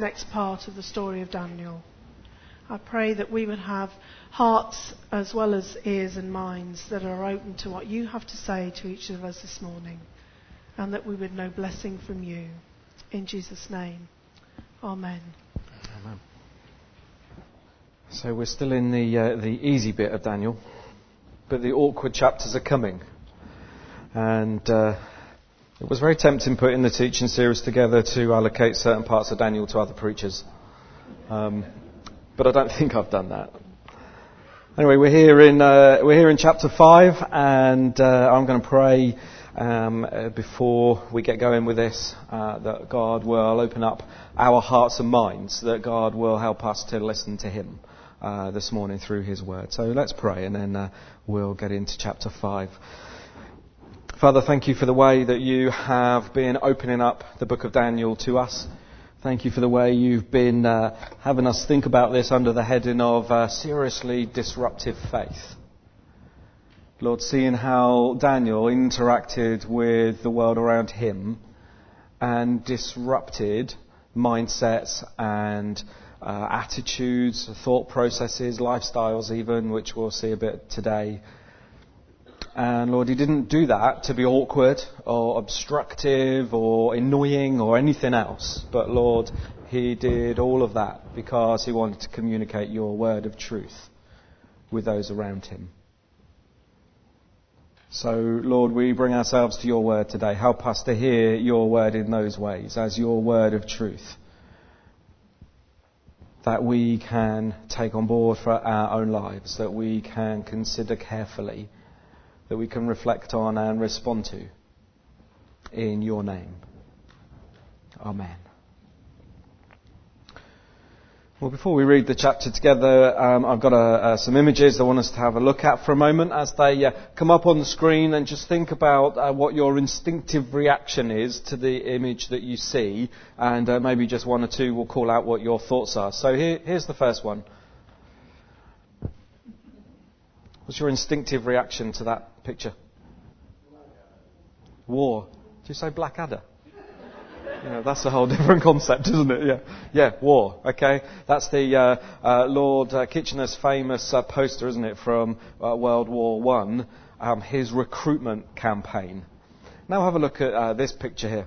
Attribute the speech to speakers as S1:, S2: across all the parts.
S1: next part of the story of Daniel. I pray that we would have hearts as well as ears and minds that are open to what you have to say to each of us this morning, and that we would know blessing from you. In Jesus' name, amen.
S2: Amen. So we're still in the easy bit of Daniel, but the awkward chapters are coming. And it was very tempting putting the teaching series together to allocate certain parts of Daniel to other preachers. But I don't think I've done that. Anyway, we're here in chapter 5, and I'm going to pray before we get going with this, that God will open up our hearts and minds, that God will help us to listen to Him this morning through His Word. So let's pray, and then we'll get into chapter 5. Father, thank you for the way that you have been opening up the book of Daniel to us. Thank you for the way you've been having us think about this under the heading of seriously disruptive faith. Lord, seeing how Daniel interacted with the world around him and disrupted mindsets and attitudes, thought processes, lifestyles even, which we'll see a bit today. And Lord, He didn't do that to be awkward or obstructive or annoying or anything else. But Lord, He did all of that because He wanted to communicate your word of truth with those around Him. So Lord, we bring ourselves to your word today. Help us to hear your word in those ways, as your word of truth, that we can take on board for our own lives, that we can consider carefully, that we can reflect on and respond to. In your name. Amen. Well, before we read the chapter together, I've got some images I want us to have a look at for a moment as they come up on the screen, and just think about what your instinctive reaction is to the image that you see, and maybe just one or two will call out what your thoughts are. So here's the first one. What's your instinctive reaction to that picture? War. Did you say Blackadder? Yeah, that's a whole different concept, isn't it? Yeah, war. Okay, that's the Lord Kitchener's famous poster, isn't it, from World War One? His recruitment campaign. Now have a look at this picture here.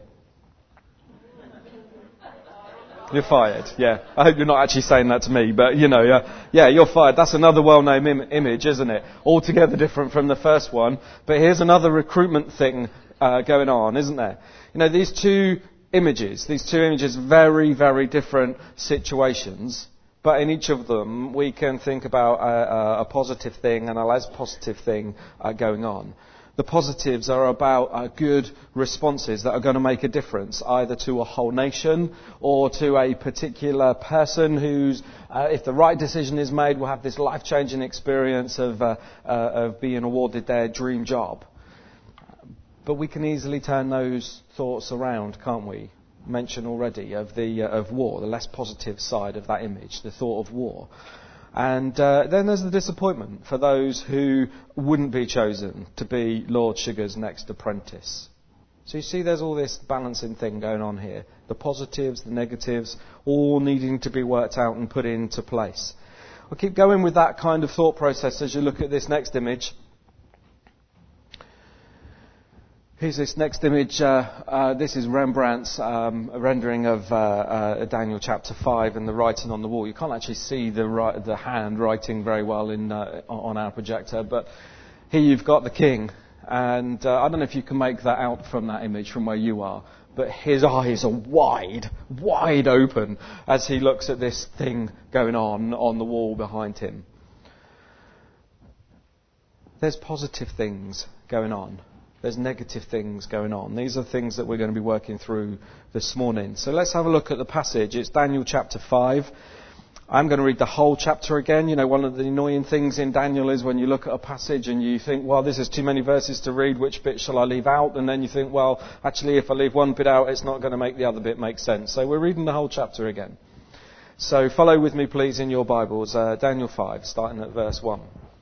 S2: You're fired, yeah. I hope you're not actually saying that to me, but yeah, you're fired. That's another well-known image, isn't it? Altogether different from the first one. But here's another recruitment thing going on, isn't there? These two images, very, very different situations. But in each of them, we can think about a positive thing and a less positive thing going on. The positives are about good responses that are going to make a difference, either to a whole nation or to a particular person who's, if the right decision is made, will have this life-changing experience of being awarded their dream job. But we can easily turn those thoughts around, can't we? Mention already of war, the less positive side of that image, the thought of war. And then there's the disappointment for those who wouldn't be chosen to be Lord Sugar's next apprentice. So you see there's all this balancing thing going on here. The positives, the negatives, all needing to be worked out and put into place. I'll keep going with that kind of thought process as you look at this next image. Here's this next image. This is Rembrandt's rendering of Daniel chapter 5 and the writing on the wall. You can't actually see the hand writing very well on our projector, but here you've got the king. And I don't know if you can make that out from that image from where you are, but his eyes are wide open as he looks at this thing going on the wall behind him. There's positive things going on. There's negative things going on. These are things that we're going to be working through this morning. So let's have a look at the passage. It's Daniel chapter 5. I'm going to read the whole chapter again. One of the annoying things in Daniel is when you look at a passage and you think, well, this is too many verses to read. Which bit shall I leave out? And then you think, well, actually, if I leave one bit out, it's not going to make the other bit make sense. So we're reading the whole chapter again. So follow with me, please, in your Bibles. Daniel 5, starting at verse 1.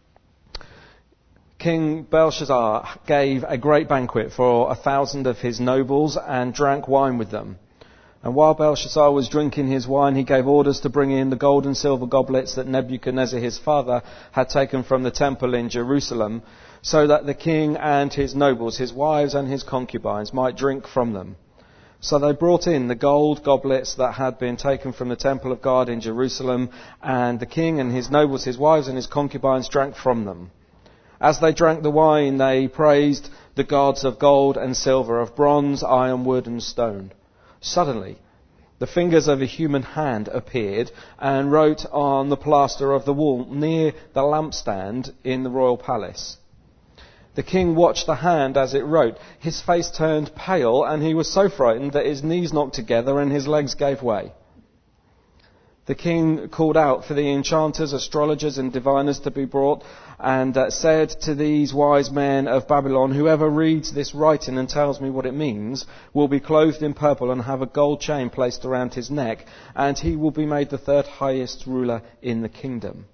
S2: King Belshazzar gave a great banquet for 1,000 of his nobles and drank wine with them. And while Belshazzar was drinking his wine, he gave orders to bring in the gold and silver goblets that Nebuchadnezzar his father had taken from the temple in Jerusalem, so that the king and his nobles, his wives and his concubines, might drink from them. So they brought in the gold goblets that had been taken from the temple of God in Jerusalem, and the king and his nobles, his wives and his concubines drank from them. As they drank the wine, they praised the gods of gold and silver, of bronze, iron, wood and stone. Suddenly, the fingers of a human hand appeared and wrote on the plaster of the wall near the lampstand in the royal palace. The king watched the hand as it wrote. His face turned pale, and he was so frightened that his knees knocked together and his legs gave way. The king called out for the enchanters, astrologers and diviners to be brought, and said to these wise men of Babylon, whoever reads this writing and tells me what it means will be clothed in purple and have a gold chain placed around his neck, and he will be made the third highest ruler in the kingdom.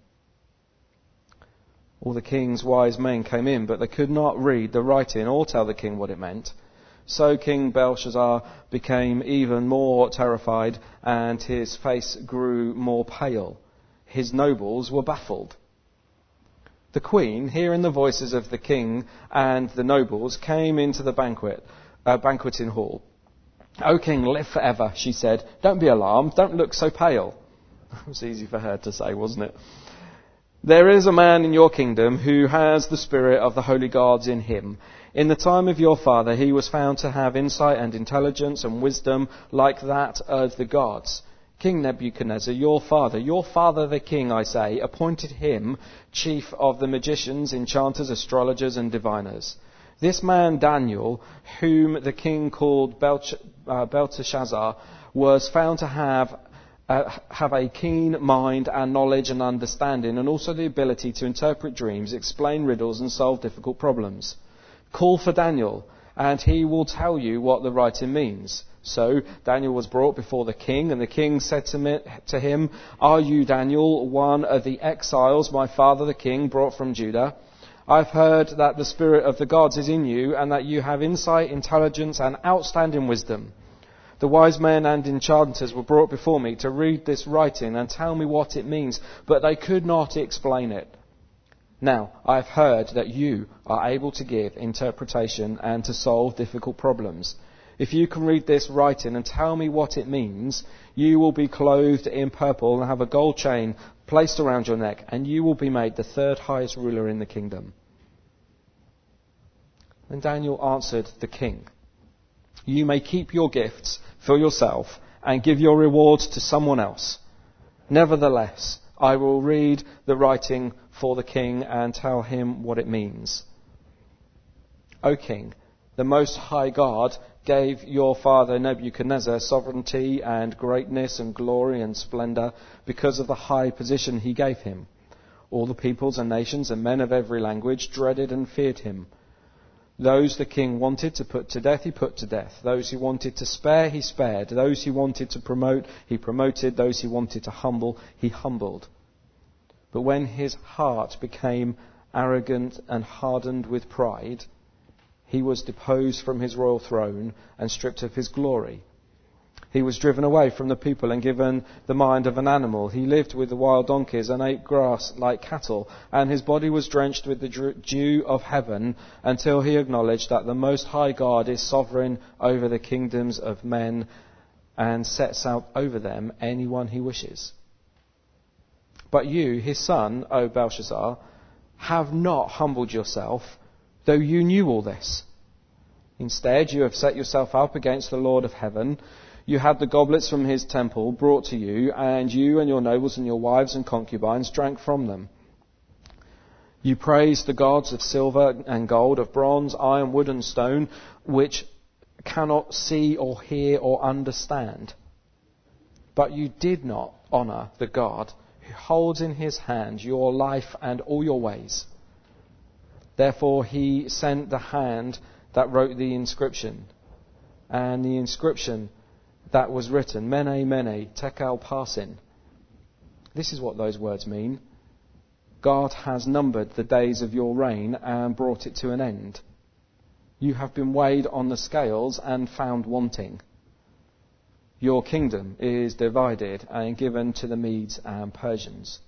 S2: All the king's wise men came in, but they could not read the writing or tell the king what it meant. So King Belshazzar became even more terrified, and his face grew more pale. His nobles were baffled. The queen, hearing the voices of the king and the nobles, came into the banqueting hall. "O king, live forever," she said. "Don't be alarmed. Don't look so pale." It was easy for her to say, wasn't it? "There is a man in your kingdom who has the spirit of the holy gods in him. In the time of your father, he was found to have insight and intelligence and wisdom like that of the gods. King Nebuchadnezzar, your father the king, I say, appointed him chief of the magicians, enchanters, astrologers and diviners. This man Daniel, whom the king called Belteshazzar, was found to have a keen mind and knowledge and understanding, and also the ability to interpret dreams, explain riddles and solve difficult problems. Call for Daniel, and he will tell you what the writing means." So Daniel was brought before the king, and the king said to him, "Are you Daniel, one of the exiles my father the king brought from Judah? I've heard that the spirit of the gods is in you, and that you have insight, intelligence and outstanding wisdom. The wise men and enchanters were brought before me to read this writing and tell me what it means, but they could not explain it. Now, I have heard that you are able to give interpretation and to solve difficult problems. If you can read this writing and tell me what it means, you will be clothed in purple and have a gold chain placed around your neck, and you will be made the third highest ruler in the kingdom." Then Daniel answered the king, "You may keep your gifts for yourself and give your rewards to someone else. Nevertheless, I will read the writing for the king and tell him what it means. O king, the Most High God gave your father Nebuchadnezzar sovereignty and greatness and glory and splendor because of the high position he gave him. All the peoples and nations and men of every language dreaded and feared him. Those the king wanted to put to death, he put to death. Those he wanted to spare, he spared. Those he wanted to promote, he promoted. Those he wanted to humble, he humbled. But when his heart became arrogant and hardened with pride, he was deposed from his royal throne and stripped of his glory. He was driven away from the people and given the mind of an animal. He lived with the wild donkeys and ate grass like cattle, and his body was drenched with the dew of heaven until he acknowledged that the Most High God is sovereign over the kingdoms of men and sets out over them anyone he wishes. But you, his son, O Belshazzar, have not humbled yourself, though you knew all this. Instead, you have set yourself up against the Lord of heaven. You had the goblets from his temple brought to you, and you and your nobles and your wives and concubines drank from them. You praised the gods of silver and gold, of bronze, iron, wood and stone, which cannot see or hear or understand. But you did not honour the God who holds in his hand your life and all your ways. Therefore he sent the hand that wrote the inscription, and the inscription that was written, Mene, Mene, Tekel Parsin. This is what those words mean. God has numbered the days of your reign and brought it to an end. You have been weighed on the scales and found wanting. your kingdom is divided and given to the Medes and Persians."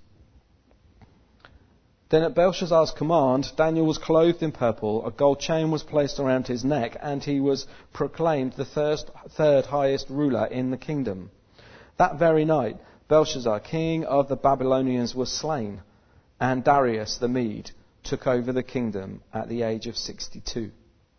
S2: Then at Belshazzar's command, Daniel was clothed in purple, a gold chain was placed around his neck, and he was proclaimed the third highest ruler in the kingdom. That very night, Belshazzar, king of the Babylonians, was slain, and Darius the Mede took over the kingdom at the age of 62.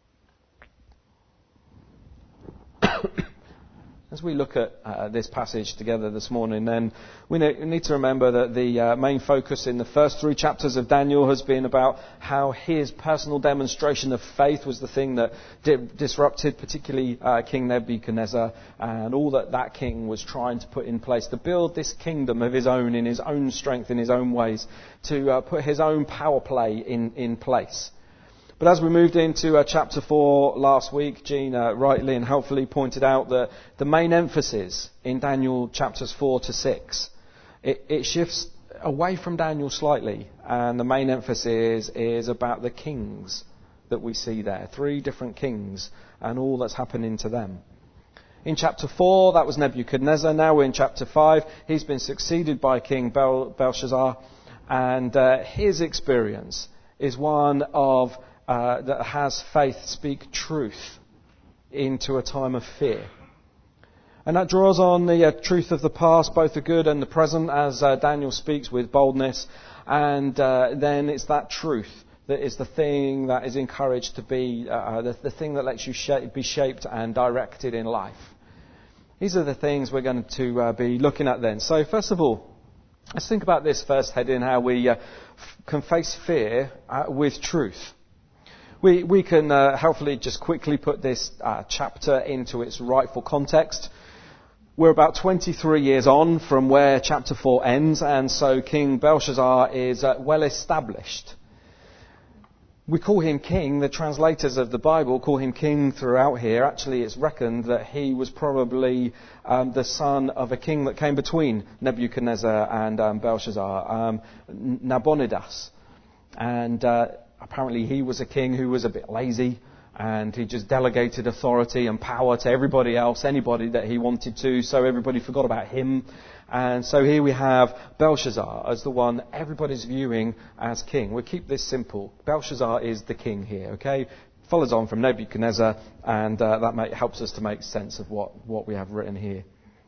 S2: As we look at this passage together this morning, then we need to remember that the main focus in the first 3 chapters of Daniel has been about how his personal demonstration of faith was the thing that disrupted particularly King Nebuchadnezzar and all that king was trying to put in place to build this kingdom of his own in his own strength, in his own ways, to put his own power play in place. But as we moved into chapter 4 last week, Jean rightly and helpfully pointed out that the main emphasis in Daniel chapters 4 to 6, it shifts away from Daniel slightly, and the main emphasis is about the kings that we see there. 3 different kings and all that's happening to them. In chapter 4, that was Nebuchadnezzar. Now we're in chapter 5. He's been succeeded by King Belshazzar, and his experience is one of that has faith speak truth into a time of fear. And that draws on the truth of the past, both the good and the present, as Daniel speaks with boldness. And then it's that truth that is the thing that is encouraged to be the thing that lets you be shaped and directed in life. These are the things we're going to be looking at then. So first of all, let's think about this first heading, how we can face fear with truth. We can helpfully just quickly put this chapter into its rightful context. We're about 23 years on from where chapter 4 ends, and so King Belshazzar is well established. We call him king. The translators of the Bible call him king throughout here. Actually, it's reckoned that he was probably the son of a king that came between Nebuchadnezzar and Belshazzar, Nabonidus. And apparently he was a king who was a bit lazy, and he just delegated authority and power to everybody else, anybody that he wanted to, so everybody forgot about him. And so here we have Belshazzar as the one everybody's viewing as king. We'll keep this simple. Belshazzar is the king here, okay? Follows on from Nebuchadnezzar, and that helps us to make sense of what we have written here.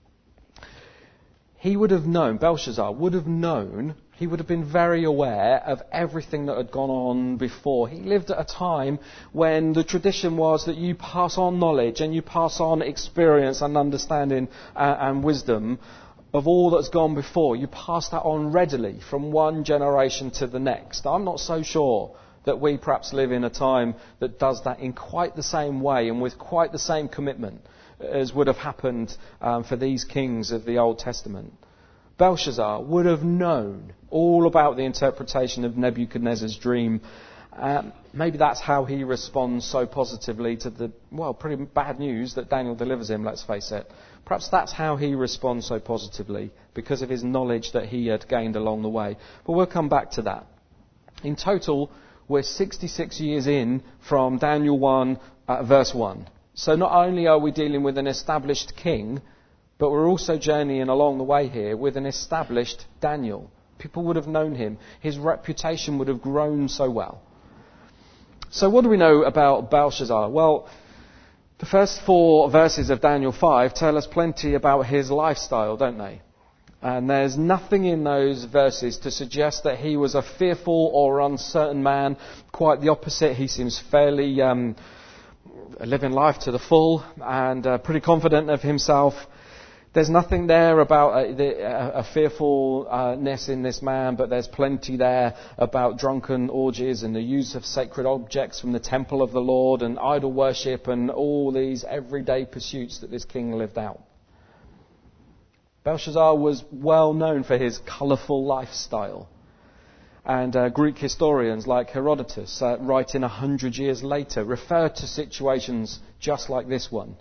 S2: He would have known, Belshazzar would have known, he would have been very aware of everything that had gone on before. He lived at a time when the tradition was that you pass on knowledge and you pass on experience and understanding and wisdom of all that's gone before. You pass that on readily from one generation to the next. I'm not so sure that we perhaps live in a time that does that in quite the same way and with quite the same commitment as would have happened for these kings of the Old Testament. Belshazzar would have known all about the interpretation of Nebuchadnezzar's dream. Maybe that's how he responds so positively to the, pretty bad news that Daniel delivers him, let's face it. Perhaps that's how he responds so positively, because of his knowledge that he had gained along the way. But we'll come back to that. In total, we're 66 years in from Daniel 1, verse 1. So not only are we dealing with an established king, but we're also journeying along the way here with an established Daniel. People would have known him. His reputation would have grown so well. So what do we know about Belshazzar? Well, the first 4 verses of Daniel 5 tell us plenty about his lifestyle, don't they? And there's nothing in those verses to suggest that he was a fearful or uncertain man. Quite the opposite. He seems fairly living life to the full and pretty confident of himself. There's nothing there about a fearfulness in this man, but there's plenty there about drunken orgies and the use of sacred objects from the temple of the Lord and idol worship and all these everyday pursuits that this king lived out. Belshazzar was well known for his colourful lifestyle. And Greek historians like Herodotus, writing 100 years later, refer to situations just like this one.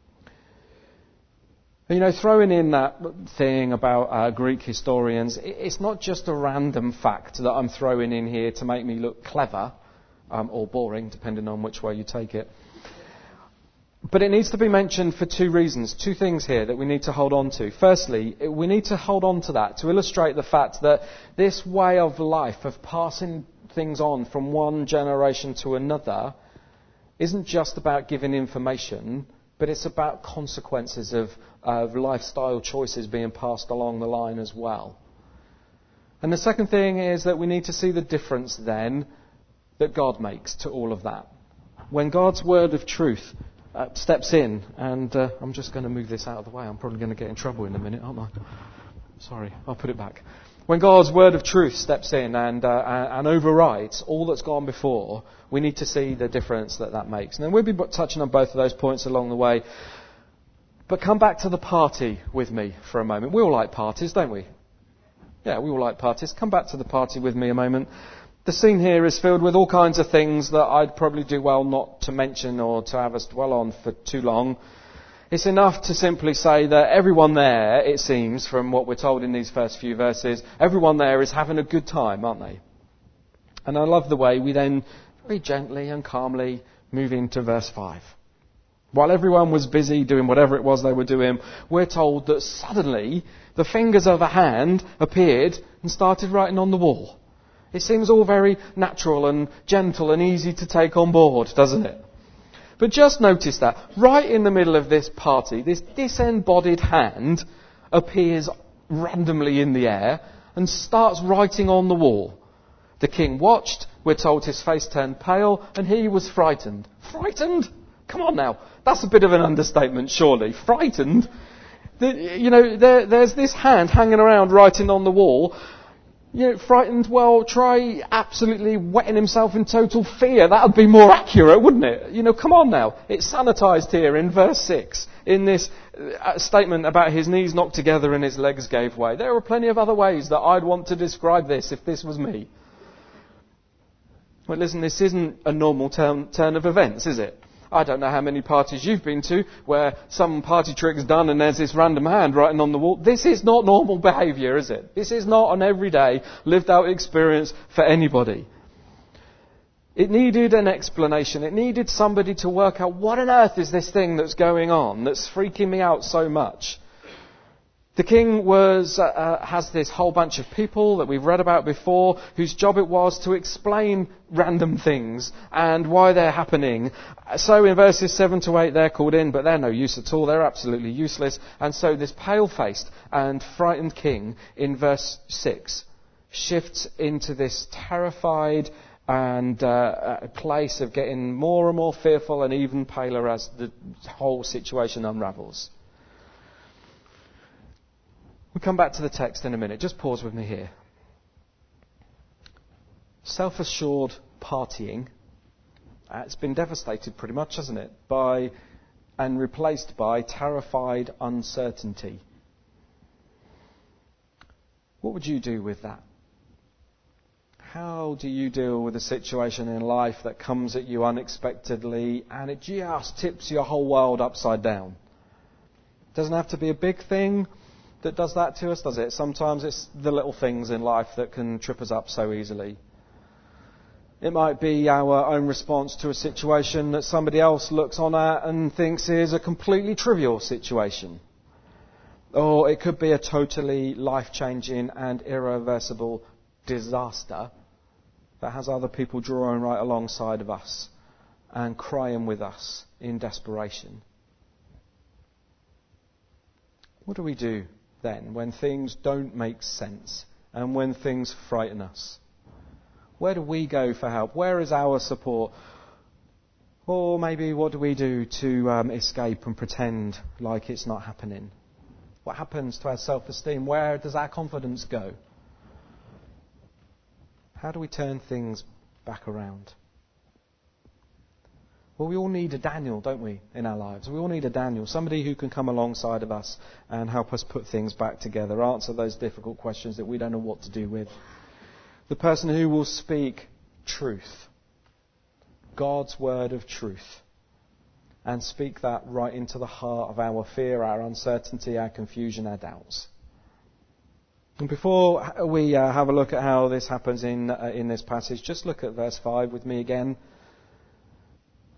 S2: Throwing in that thing about Greek historians, it's not just a random fact that I'm throwing in here to make me look clever or boring, depending on which way you take it. But it needs to be mentioned for two reasons, two things here that we need to hold on to. Firstly, we need to hold on to that to illustrate the fact that this way of life, of passing things on from one generation to another, isn't just about giving information, but it's about consequences of lifestyle choices being passed along the line as well. And the second thing is that we need to see the difference then that God makes to all of that. When God's word of truth steps in, and I'm just going to move this out of the way. I'm probably going to get in trouble in a minute, aren't I? Sorry, I'll put it back. When God's word of truth steps in and overrides all that's gone before, we need to see the difference that makes. And we'll be touching on both of those points along the way. But come back to the party with me for a moment. We all like parties, don't we? Yeah, we all like parties. Come back to the party with me a moment. The scene here is filled with all kinds of things that I'd probably do well not to mention or to have us dwell on for too long. It's enough to simply say that everyone there, it seems, from what we're told in these first few verses, everyone there is having a good time, aren't they? And I love the way we then very gently and calmly move into verse 5. While everyone was busy doing whatever it was they were doing, we're told that suddenly the fingers of a hand appeared and started writing on the wall. It seems all very natural and gentle and easy to take on board, doesn't it? But just notice that right in the middle of this party, this disembodied hand appears randomly in the air and starts writing on the wall. The king watched, we're told his face turned pale, and he was frightened. Frightened? Come on now, that's a bit of an understatement, surely. Frightened? There's this hand hanging around writing on the wall. Frightened, well, try absolutely wetting himself in total fear. That would be more accurate, wouldn't it? Come on now. It's sanitised here in verse 6, in this statement about his knees knocked together and his legs gave way. There are plenty of other ways that I'd want to describe this if this was me. Well, listen, this isn't a normal turn of events, is it? I don't know how many parties you've been to where some party trick's done and there's this random hand writing on the wall. This is not normal behaviour, is it? This is not an everyday, lived out experience for anybody. It needed an explanation. It needed somebody to work out what on earth is this thing that's going on that's freaking me out so much. The king has this whole bunch of people that we've read about before whose job it was to explain random things and why they're happening. So in verses 7 to 8 they're called in, but they're no use at all. They're absolutely useless. And so this pale-faced and frightened king in verse 6 shifts into this terrified and place of getting more and more fearful and even paler as the whole situation unravels. We'll come back to the text in a minute. Just pause with me here. Self-assured partying, it's been devastated pretty much, hasn't it? And replaced by terrified uncertainty. What would you do with that? How do you deal with a situation in life that comes at you unexpectedly and it just tips your whole world upside down? It doesn't have to be a big thing that does that to us, does it? Sometimes it's the little things in life that can trip us up so easily. It might be our own response to a situation that somebody else looks on at and thinks is a completely trivial situation. Or it could be a totally life-changing and irreversible disaster that has other people drawing right alongside of us and crying with us in desperation. What do we do then when things don't make sense and when things frighten us? Where do we go for help? Where is our support? Or maybe what do we do to escape and pretend like it's not happening? What happens to our self-esteem? Where does our confidence go? How do we turn things back around? Well, we all need a Daniel, don't we, in our lives? We all need a Daniel, somebody who can come alongside of us and help us put things back together, answer those difficult questions that we don't know what to do with. The person who will speak truth, God's word of truth, and speak that right into the heart of our fear, our uncertainty, our confusion, our doubts. And before we have a look at how this happens in this passage, just look at verse 5 with me again.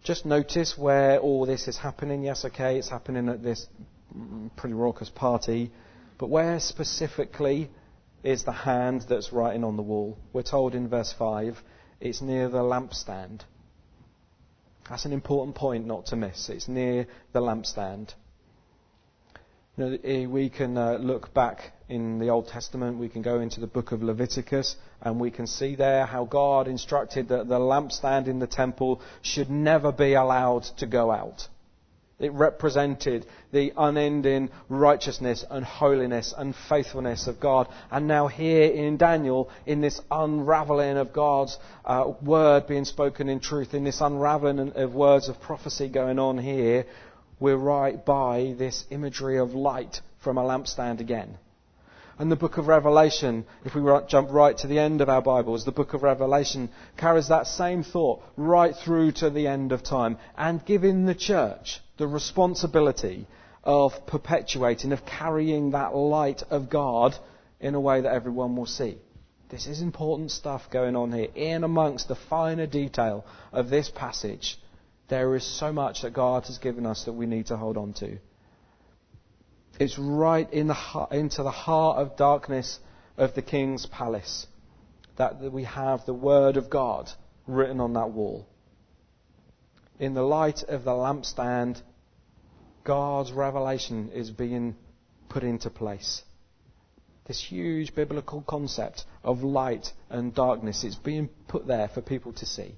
S2: Just notice where all this is happening. Yes, okay, it's happening at this pretty raucous party. But where specifically is the hand that's writing on the wall? We're told in verse 5, it's near the lampstand. That's an important point not to miss. It's near the lampstand. You know, we can look back in the Old Testament, we can go into the book of Leviticus, and we can see there how God instructed that the lampstand in the temple should never be allowed to go out. It represented the unending righteousness and holiness and faithfulness of God. And now here in Daniel, in this unraveling of God's word being spoken in truth, in this unraveling of words of prophecy going on here, we're right by this imagery of light from a lampstand again. And the book of Revelation, if we jump right to the end of our Bibles, the book of Revelation carries that same thought right through to the end of time and giving the church the responsibility of perpetuating, of carrying that light of God in a way that everyone will see. This is important stuff going on here. In amongst the finer detail of this passage, there is so much that God has given us that we need to hold on to. It's right into the heart of darkness of the king's palace that we have the word of God written on that wall. In the light of the lampstand, God's revelation is being put into place. This huge biblical concept of light and darkness is being put there for people to see.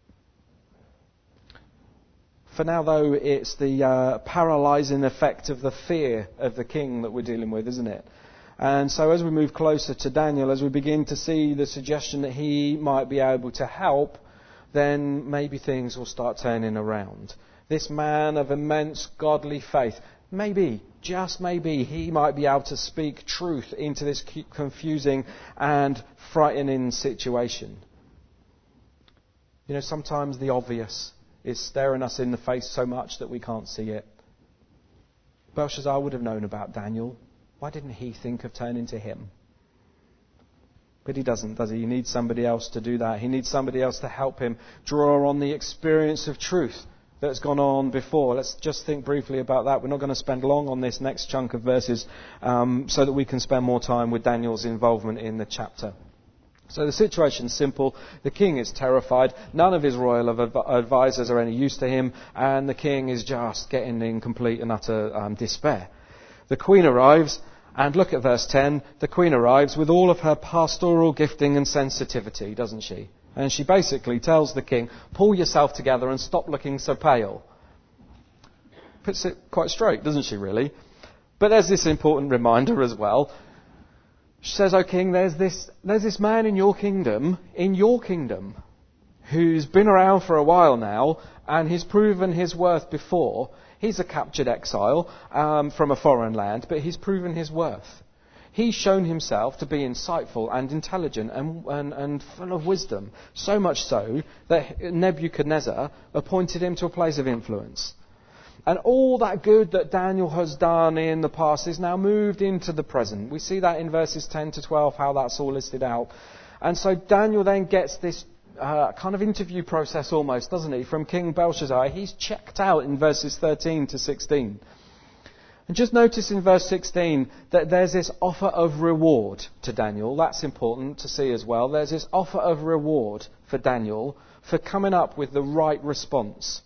S2: For now, though, it's the paralysing effect of the fear of the king that we're dealing with, isn't it? And so as we move closer to Daniel, as we begin to see the suggestion that he might be able to help, then maybe things will start turning around. This man of immense godly faith, maybe, just maybe, he might be able to speak truth into this confusing and frightening situation. You know, sometimes the obvious is staring us in the face so much that we can't see it. Belshazzar would have known about Daniel. Why didn't he think of turning to him? But he doesn't, does he? He needs somebody else to do that. He needs somebody else to help him draw on the experience of truth that's gone on before. Let's just think briefly about that. We're not going to spend long on this next chunk of verses so that we can spend more time with Daniel's involvement in the chapter. So the situation's simple. The king is terrified. None of his royal advisors are any use to him, and the king is just getting in complete and utter despair. The queen arrives, and look at verse 10. The queen arrives with all of her pastoral gifting and sensitivity, doesn't she? And she basically tells the king, pull yourself together and stop looking so pale. Puts it quite straight, doesn't she, really? But there's this important reminder as well. She says, "O king, there's this man in your kingdom, who's been around for a while now, and he's proven his worth before. He's a captured exile from a foreign land, but he's proven his worth. He's shown himself to be insightful and intelligent and full of wisdom, so much so that Nebuchadnezzar appointed him to a place of influence. And all that good that Daniel has done in the past is now moved into the present." We see that in verses 10 to 12, how that's all listed out. And so Daniel then gets this kind of interview process almost, doesn't he, from King Belshazzar. He's checked out in verses 13 to 16. And just notice in verse 16 that there's this offer of reward to Daniel. That's important to see as well. There's this offer of reward for Daniel for coming up with the right response.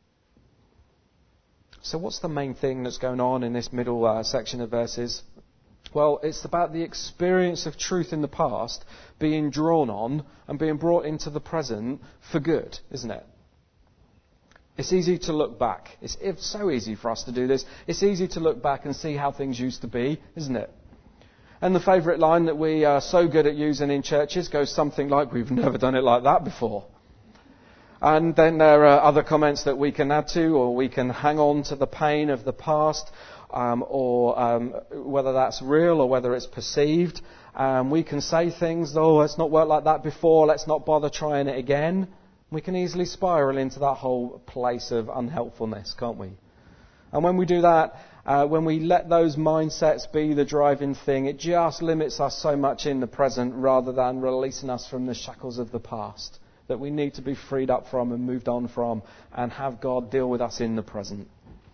S2: So what's the main thing that's going on in this middle section of verses? Well, it's about the experience of truth in the past being drawn on and being brought into the present for good, isn't it? It's easy to look back. It's so easy for us to do this. It's easy to look back and see how things used to be, isn't it? And the favourite line that we are so good at using in churches goes something like, "We've never done it like that before." And then there are other comments that we can add to, or we can hang on to the pain of the past, or whether that's real or whether it's perceived. We can say things, "Oh, it's not worked like that before, let's not bother trying it again." We can easily spiral into that whole place of unhelpfulness, can't we? And when we do that, when we let those mindsets be the driving thing, it just limits us so much in the present rather than releasing us from the shackles of the past. that we need to be freed up from and moved on from and have God deal with us in the present.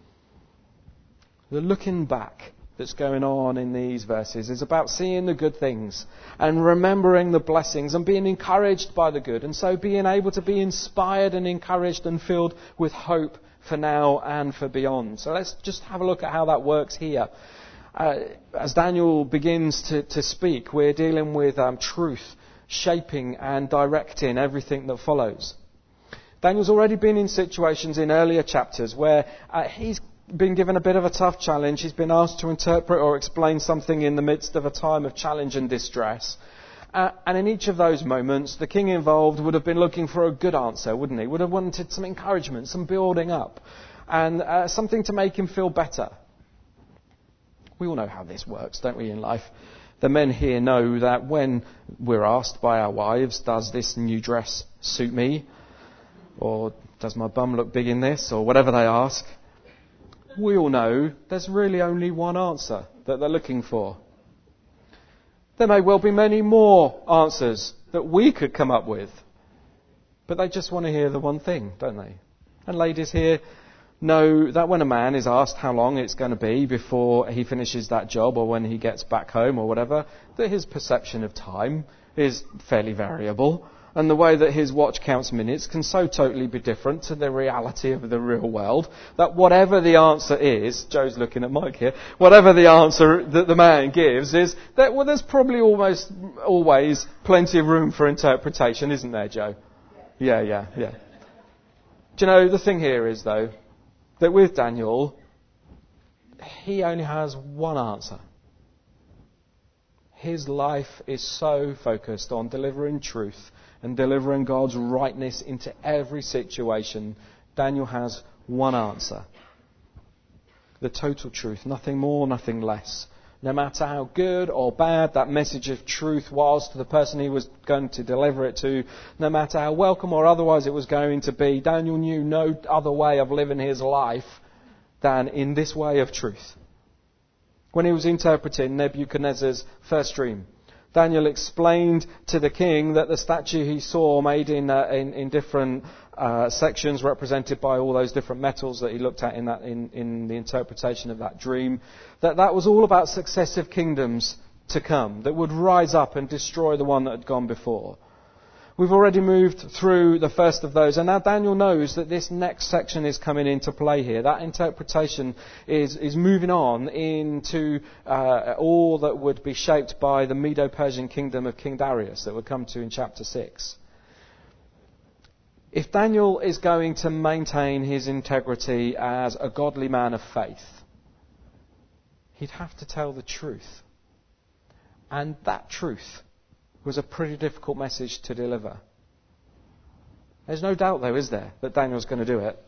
S2: The looking back that's going on in these verses is about seeing the good things and remembering the blessings and being encouraged by the good, and so being able to be inspired and encouraged and filled with hope for now and for beyond. So let's just have a look at how that works here. As Daniel begins to speak, we're dealing with truth shaping and directing everything that follows. Daniel's already been in situations in earlier chapters where he's been given a bit of a tough challenge. He's been asked to interpret or explain something in the midst of a time of challenge and distress. And in each of those moments, the king involved would have been looking for a good answer, wouldn't he? Would have wanted some encouragement, some building up, and something to make him feel better. We all know how this works, don't we, in life? The men here know that when we're asked by our wives, does this new dress suit me? Or does my bum look big in this? Or whatever they ask. We all know there's really only one answer that they're looking for. There may well be many more answers that we could come up with. But they just want to hear the one thing, don't they? And ladies here know that when a man is asked how long it's going to be before he finishes that job or when he gets back home or whatever, that his perception of time is fairly variable. And the way that his watch counts minutes can so totally be different to the reality of the real world that whatever the answer is, Joe's looking at Mike here, whatever the answer that the man gives is that, well, there's probably almost always plenty of room for interpretation, isn't there, Joe? Yeah. Do you know, the thing here is, though, that with Daniel, he only has one answer. His life is so focused on delivering truth and delivering God's rightness into every situation. Daniel has one answer. The total truth, nothing more, nothing less. No matter how good or bad that message of truth was to the person he was going to deliver it to, no matter how welcome or otherwise it was going to be, Daniel knew no other way of living his life than in this way of truth. When he was interpreting Nebuchadnezzar's first dream, Daniel explained to the king that the statue he saw made in different sections represented by all those different metals that he looked at in the interpretation of that dream, that was all about successive kingdoms to come that would rise up and destroy the one that had gone before. We've already moved through the first of those, and now Daniel knows that this next section is coming into play here. That interpretation is moving on into all that would be shaped by the Medo-Persian kingdom of King Darius that we'll come to in chapter 6. If Daniel is going to maintain his integrity as a godly man of faith, he'd have to tell the truth. And that truth was a pretty difficult message to deliver. There's no doubt, though, is there, that Daniel's going to do it.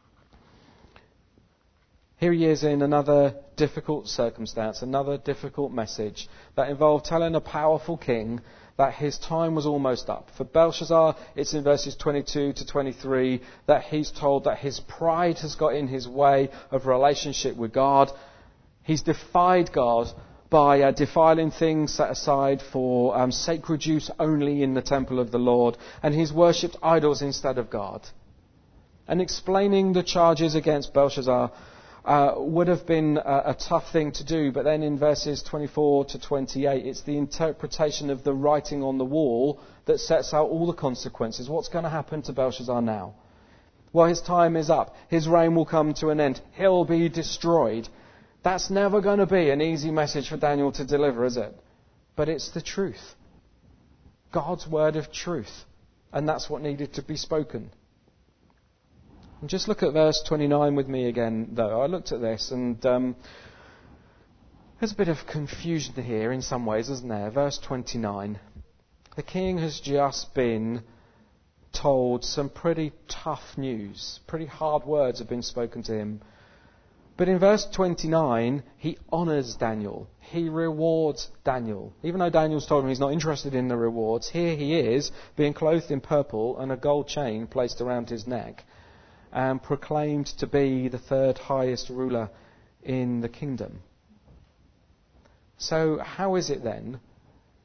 S2: Here he is in another difficult circumstance, another difficult message that involved telling a powerful king that his time was almost up. For Belshazzar, it's in verses 22 to 23 that he's told that his pride has got in his way of relationship with God. He's defied God by defiling things set aside for sacred use only in the temple of the Lord, and he's worshipped idols instead of God. And explaining the charges against Belshazzar would have been a tough thing to do, but then in verses 24 to 28, it's the interpretation of the writing on the wall that sets out all the consequences. What's going to happen to Belshazzar now? Well, his time is up. His reign will come to an end. He'll be destroyed. That's never going to be an easy message for Daniel to deliver, is it? But it's the truth. God's word of truth. And that's what needed to be spoken. And just look at verse 29 with me again, though. I looked at this and there's a bit of confusion here in some ways, isn't there? Verse 29. The king has just been told some pretty tough news. Pretty hard words have been spoken to him. But in verse 29, he honours Daniel. He rewards Daniel. Even though Daniel's told him he's not interested in the rewards, here he is, being clothed in purple and a gold chain placed around his neck, and proclaimed to be the third highest ruler in the kingdom. So how is it then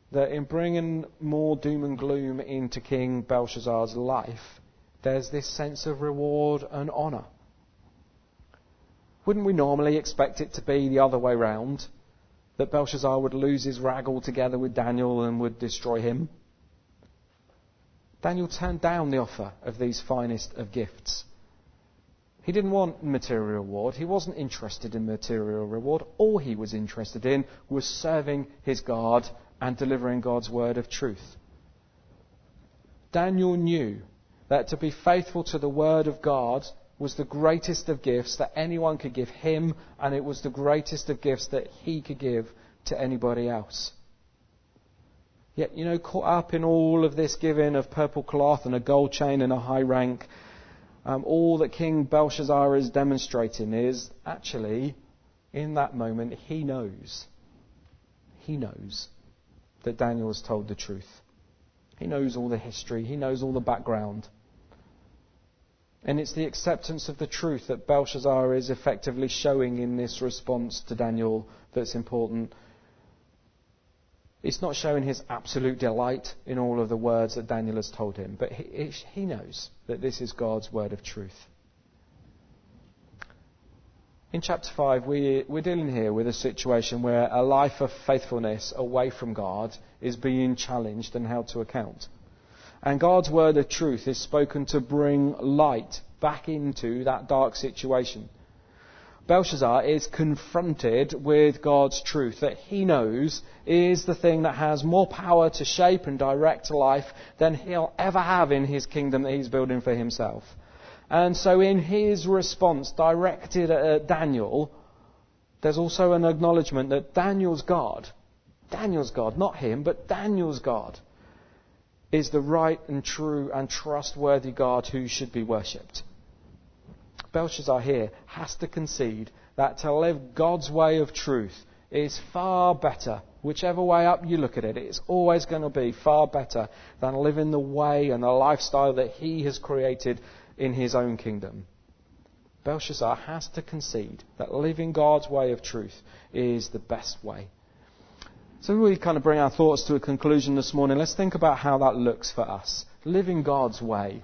S2: that in bringing more doom and gloom into King Belshazzar's life, there's this sense of reward and honour. Wouldn't we normally expect it to be the other way round? That Belshazzar would lose his rag altogether with Daniel and would destroy him? Daniel turned down the offer of these finest of gifts. He didn't want material reward. He wasn't interested in material reward. All he was interested in was serving his God and delivering God's word of truth. Daniel knew that to be faithful to the word of God was the greatest of gifts that anyone could give him, and it was the greatest of gifts that he could give to anybody else. Yet, caught up in all of this giving of purple cloth and a gold chain and a high rank, all that King Belshazzar is demonstrating is actually, in that moment, he knows that Daniel has told the truth. He knows all the history. He knows all the background. And it's the acceptance of the truth that Belshazzar is effectively showing in this response to Daniel that's important. It's not showing his absolute delight in all of the words that Daniel has told him, but he knows that this is God's word of truth. In chapter 5, we're dealing here with a situation where a life of faithfulness away from God is being challenged and held to account. And God's word of truth is spoken to bring light back into that dark situation. Belshazzar is confronted with God's truth that he knows is the thing that has more power to shape and direct life than he'll ever have in his kingdom that he's building for himself. And so in his response directed at Daniel, there's also an acknowledgement that Daniel's God, not him, but Daniel's God, is the right and true and trustworthy God who should be worshipped. Belshazzar here has to concede that to live God's way of truth is far better. Whichever way up you look at it, it's always going to be far better than living the way and the lifestyle that he has created in his own kingdom. Belshazzar has to concede that living God's way of truth is the best way. So we kind of bring our thoughts to a conclusion this morning. Let's think about how that looks for us. Living God's way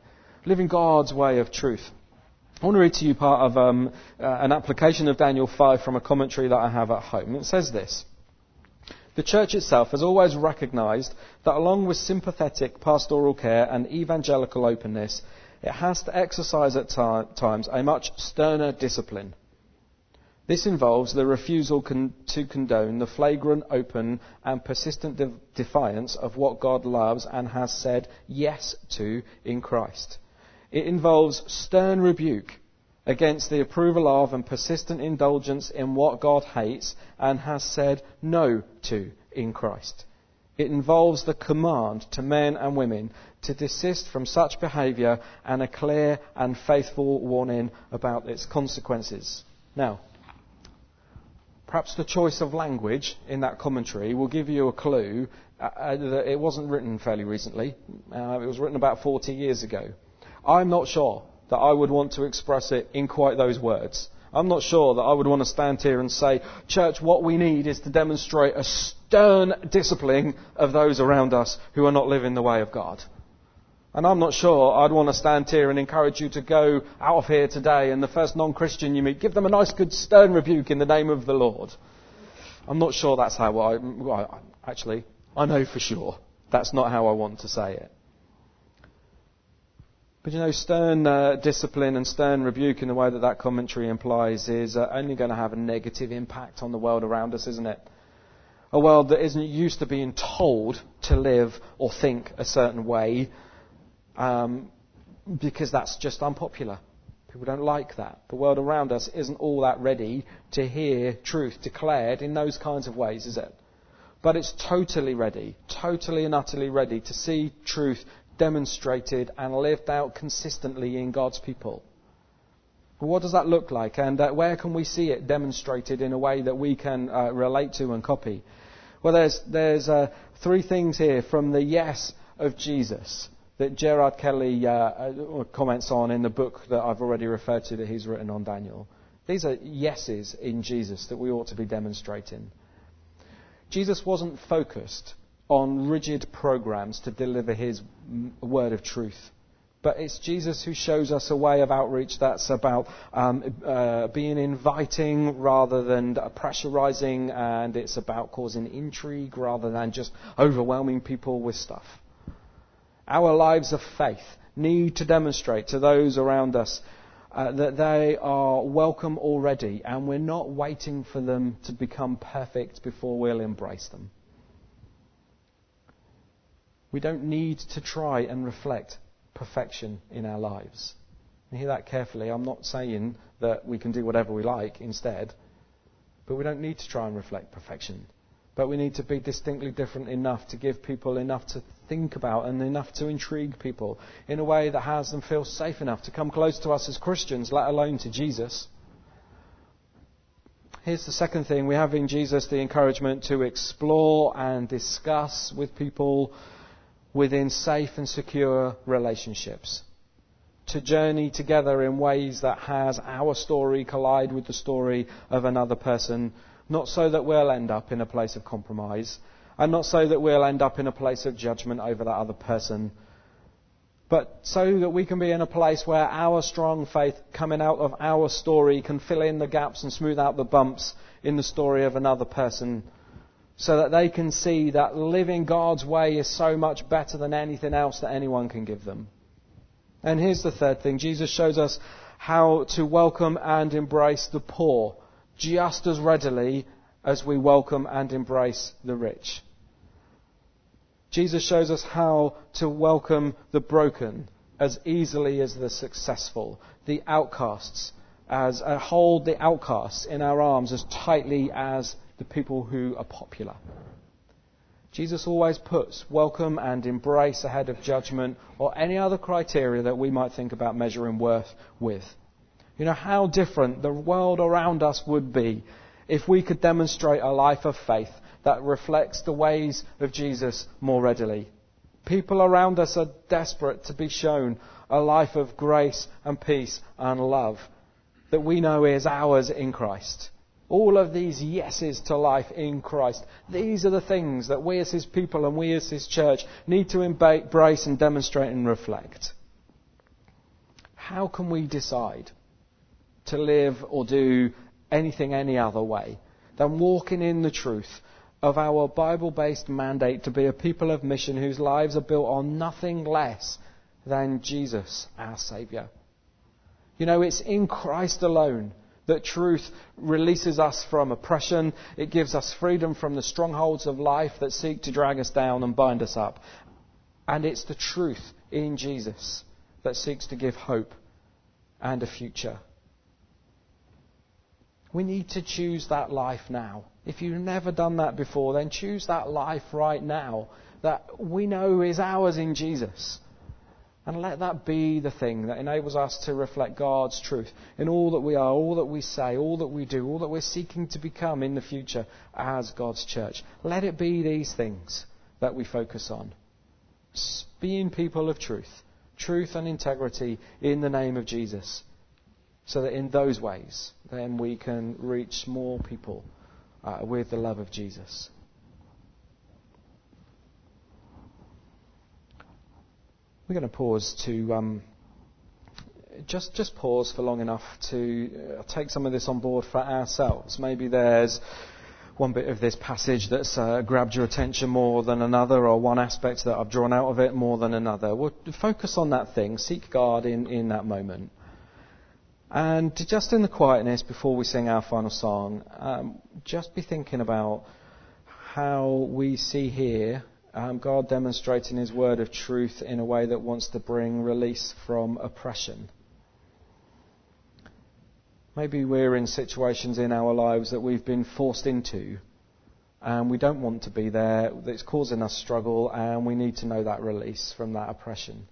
S2: of truth. I want to read to you part of an application of Daniel 5 from a commentary that I have at home. It says this: the church itself has always recognised that along with sympathetic pastoral care and evangelical openness, it has to exercise at times a much sterner discipline. This involves the refusal to condone the flagrant, open and persistent defiance of what God loves and has said yes to in Christ. It involves stern rebuke against the approval of and persistent indulgence in what God hates and has said no to in Christ. It involves the command to men and women to desist from such behaviour and a clear and faithful warning about its consequences. Now, perhaps the choice of language in that commentary will give you a clue that it wasn't written fairly recently. It was written about 40 years ago. I'm not sure that I would want to express it in quite those words. I'm not sure that I would want to stand here and say, church, what we need is to demonstrate a stern discipline of those around us who are not living the way of God. And I'm not sure I'd want to stand here and encourage you to go out of here today and the first non-Christian you meet, give them a nice good stern rebuke in the name of the Lord. I'm not sure that's how I know for sure that's not how I want to say it. But stern discipline and stern rebuke in the way that commentary implies is only going to have a negative impact on the world around us, isn't it? A world that isn't used to being told to live or think a certain way because that's just unpopular. People don't like that. The world around us isn't all that ready to hear truth declared in those kinds of ways, is it? But it's totally ready, totally and utterly ready to see truth demonstrated and lived out consistently in God's people. What does that look like, and where can we see it demonstrated in a way that we can relate to and copy? Well, there's three things here from the yes of Jesus that Gerard Kelly comments on in the book that I've already referred to that he's written on Daniel. These are yeses in Jesus that we ought to be demonstrating. Jesus wasn't focused on rigid programs to deliver his word of truth. But it's Jesus who shows us a way of outreach that's about being inviting rather than pressurizing, and it's about causing intrigue rather than just overwhelming people with stuff. Our lives of faith need to demonstrate to those around us that they are welcome already, and we're not waiting for them to become perfect before we'll embrace them. We don't need to try and reflect perfection in our lives. And hear that carefully. I'm not saying that we can do whatever we like instead, but we don't need to try and reflect perfection. But we need to be distinctly different enough to give people enough to think about and enough to intrigue people in a way that has them feel safe enough to come close to us as Christians, let alone to Jesus. Here's the second thing. We have in Jesus the encouragement to explore and discuss with people within safe and secure relationships. To journey together in ways that has our story collide with the story of another person, not so that we'll end up in a place of compromise, and not so that we'll end up in a place of judgment over that other person, but so that we can be in a place where our strong faith coming out of our story can fill in the gaps and smooth out the bumps in the story of another person, so that they can see that living God's way is so much better than anything else that anyone can give them. And here's the third thing. Jesus shows us how to welcome and embrace the poor just as readily as we welcome and embrace the rich. Jesus shows us how to welcome the broken as easily as the successful, the outcasts, hold the outcasts in our arms as tightly as the people who are popular. Jesus always puts welcome and embrace ahead of judgment or any other criteria that we might think about measuring worth with. You know how different the world around us would be if we could demonstrate a life of faith that reflects the ways of Jesus more readily. People around us are desperate to be shown a life of grace and peace and love that we know is ours in Christ. All of these yeses to life in Christ. These are the things that we as his people and we as his church need to embrace and demonstrate and reflect. How can we decide to live or do anything any other way than walking in the truth of our Bible-based mandate to be a people of mission whose lives are built on nothing less than Jesus, our Saviour? You know, it's in Christ alone that truth releases us from oppression. It gives us freedom from the strongholds of life that seek to drag us down and bind us up. And it's the truth in Jesus that seeks to give hope and a future. We need to choose that life now. If you've never done that before, then choose that life right now that we know is ours in Jesus. And let that be the thing that enables us to reflect God's truth in all that we are, all that we say, all that we do, all that we're seeking to become in the future as God's church. Let it be these things that we focus on. Being people of truth, truth and integrity in the name of Jesus. So that in those ways, then we can reach more people with the love of Jesus. We're going to pause to just pause for long enough to take some of this on board for ourselves. Maybe there's one bit of this passage that's grabbed your attention more than another, or one aspect that I've drawn out of it more than another. We'll focus on that thing, seek God in that moment. And just in the quietness before we sing our final song, just be thinking about how we see here God demonstrating his word of truth in a way that wants to bring release from oppression. Maybe we're in situations in our lives that we've been forced into and we don't want to be there. It's causing us struggle, and we need to know that release from that oppression.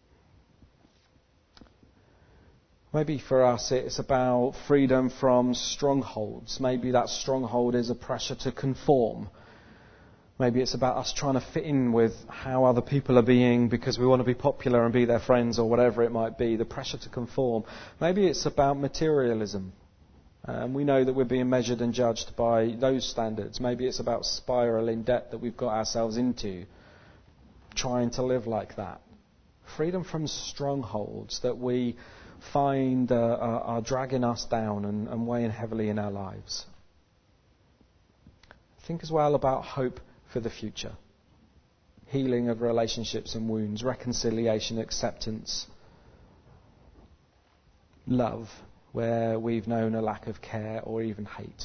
S2: Maybe for us it's about freedom from strongholds. Maybe that stronghold is a pressure to conform. Maybe it's about us trying to fit in with how other people are being because we want to be popular and be their friends or whatever it might be, the pressure to conform. Maybe it's about materialism. We know that we're being measured and judged by those standards. Maybe it's about spiraling debt that we've got ourselves into, trying to live like that. Freedom from strongholds that we find are dragging us down and weighing heavily in our lives. Think as well about hope for the future. Healing of relationships and wounds, reconciliation, acceptance, love, where we've known a lack of care or even hate.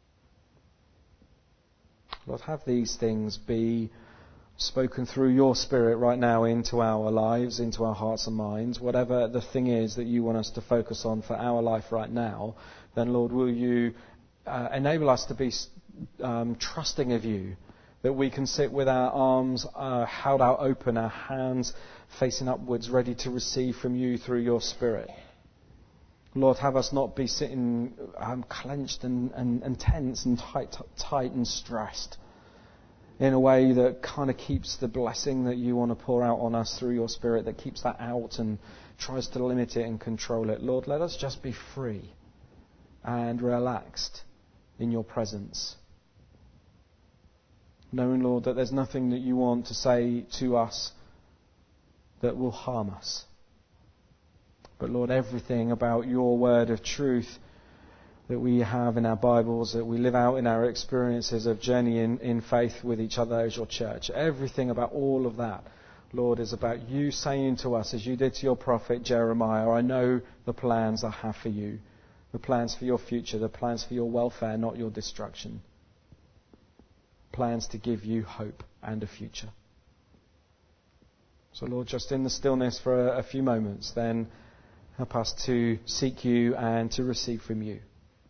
S2: Lord, have these things be spoken through your Spirit right now into our lives, into our hearts and minds. Whatever the thing is that you want us to focus on for our life right now, then Lord, will you enable us to be trusting of you, that we can sit with our arms held out open, our hands facing upwards, ready to receive from you through your Spirit. Lord, have us not be sitting clenched and tense and tight and stressed in a way that kind of keeps the blessing that you want to pour out on us through your Spirit, that keeps that out and tries to limit it and control it. Lord, let us just be free and relaxed in your presence, knowing, Lord, that there's nothing that you want to say to us that will harm us. But Lord, everything about your word of truth that we have in our Bibles, that we live out in our experiences of journeying in faith with each other as your church, everything about all of that, Lord, is about you saying to us, as you did to your prophet Jeremiah, I know the plans I have for you, the plans for your future, the plans for your welfare, not your destruction. Plans to give you hope and a future. So Lord, just in the stillness for a few moments, then help us to seek you and to receive from you.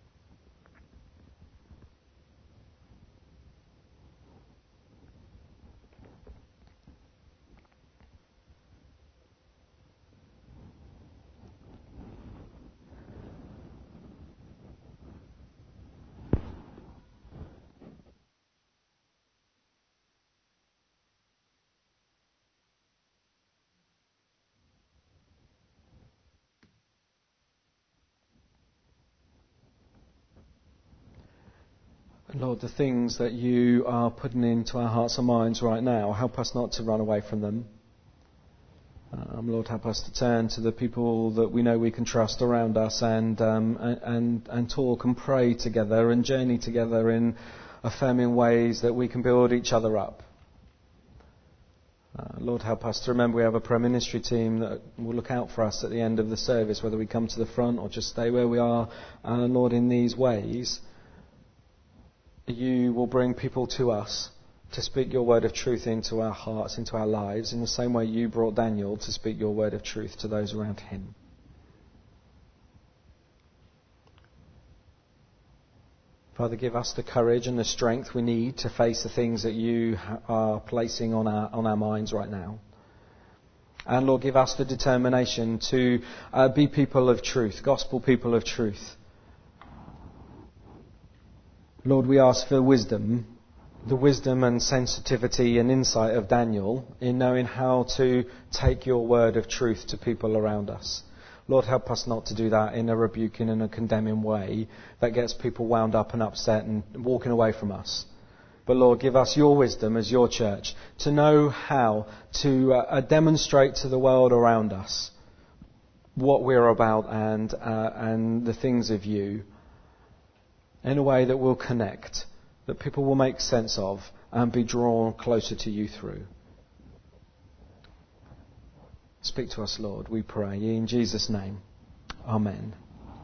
S2: Lord, the things that you are putting into our hearts and minds right now, help us not to run away from them. Lord, help us to turn to the people that we know we can trust around us and talk and pray together and journey together in affirming ways that we can build each other up. Lord, help us to remember we have a prayer ministry team that will look out for us at the end of the service, whether we come to the front or just stay where we are. Lord, in these ways, you will bring people to us to speak your word of truth into our hearts, into our lives, in the same way you brought Daniel to speak your word of truth to those around him. Father, give us the courage and the strength we need to face the things that you are placing on our minds right now. And Lord, give us the determination to be people of truth, gospel people of truth. Lord, we ask for wisdom, the wisdom and sensitivity and insight of Daniel in knowing how to take your word of truth to people around us. Lord, help us not to do that in a rebuking and a condemning way that gets people wound up and upset and walking away from us. But Lord, give us your wisdom as your church to know how to demonstrate to the world around us what we're about and the things of you, in a way that will connect, that people will make sense of and be drawn closer to you through. Speak to us, Lord, we pray. In Jesus' name, amen.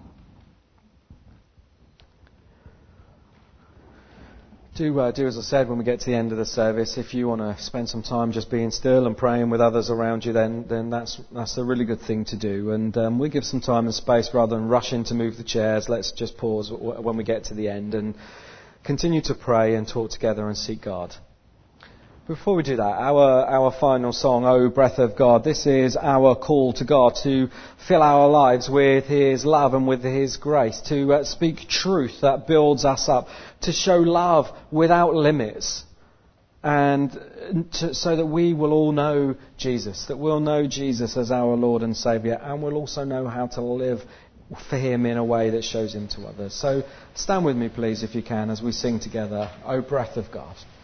S2: Do as I said when we get to the end of the service. If you want to spend some time just being still and praying with others around you, then that's a really good thing to do. And we give some time and space rather than rushing to move the chairs. Let's just pause when we get to the end and continue to pray and talk together and seek God. Before we do that, our final song, O Breath of God, this is our call to God to fill our lives with His love and with His grace, to speak truth that builds us up, to show love without limits, and so that we will all know Jesus, that we'll know Jesus as our Lord and Saviour, and we'll also know how to live for him in a way that shows him to others. So stand with me, please, if you can, as we sing together, O Breath of God.